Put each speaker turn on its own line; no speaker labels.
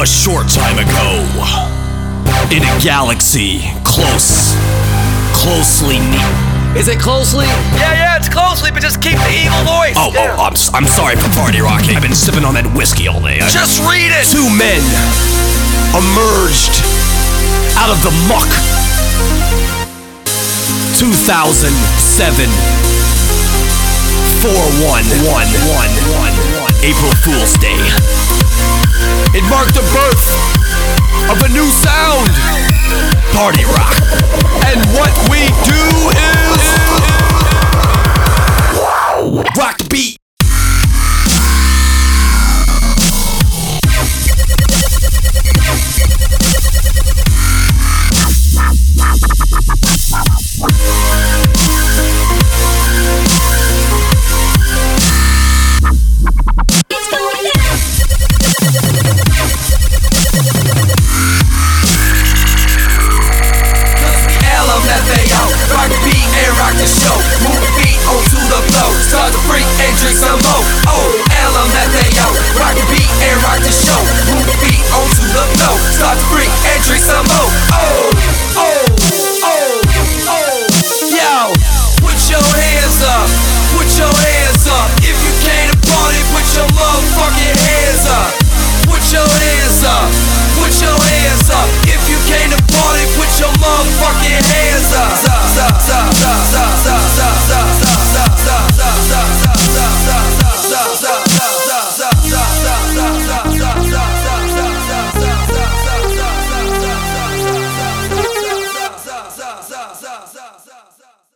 A short time ago, in a galaxy closely Is it closely?
Yeah, it's closely, but just keep the evil voice.
I'm sorry for party rocking. I've been sipping on that whiskey all day.
Just read it.
Two men emerged out of the muck. 2007 4/1/1/1 April Fool's Day. It marked the birth of a new sound, party rock. And what we do is rock the beat.
Rock the beat and rock the show. Move the beat onto the flow. Start to freak and drink some more. Oh, LMFAO. Rock the beat and rock the show. Move the beat onto the flow. Start to freak and drink some more. Yo, put your hands up. Put your hands up. If you came to party, put your motherfucking hands up. Put your hands up. Put your hands up. If you came to party, put your motherfucking hands up.